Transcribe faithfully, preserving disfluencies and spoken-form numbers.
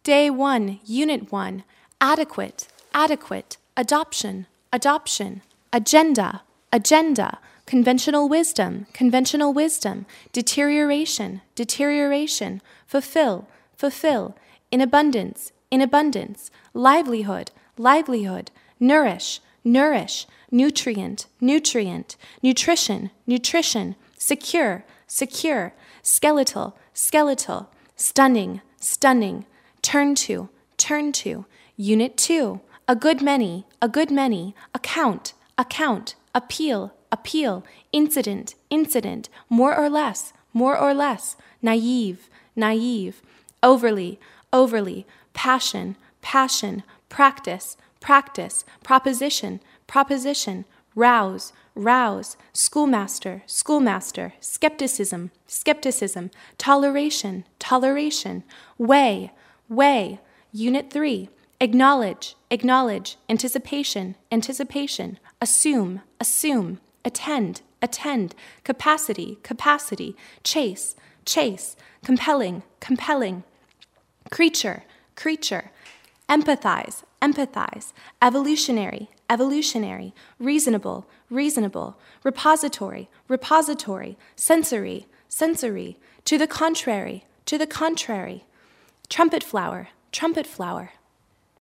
Day one, Unit one, adequate, adequate, adoption, adoption, agenda, agenda, conventional wisdom, conventional wisdom, deterioration, deterioration, fulfill, fulfill, in abundance, in abundance, livelihood, livelihood, nourish, nourish, nutrient, nutrient, nutrition, nutrition, secure, secure, skeletal, skeletal, stunning, stunning, turn to, turn to, Unit two, a good many, a good many, account, account, appeal, appeal, incident, incident, more or less, more or less, naive, naive, overly, overly, passion, passion, practice, practice, proposition, proposition, rouse, rouse, schoolmaster, schoolmaster, skepticism, skepticism, toleration, toleration, way, way, Unit three, acknowledge, acknowledge, anticipation, anticipation, assume, assume, attend, attend, capacity, capacity, chase, chase, compelling, compelling, creature, creature, empathize, empathize, evolutionary, evolutionary, reasonable, reasonable, repository, repository, sensory, sensory, to the contrary, to the contrary, trumpet flower, trumpet flower,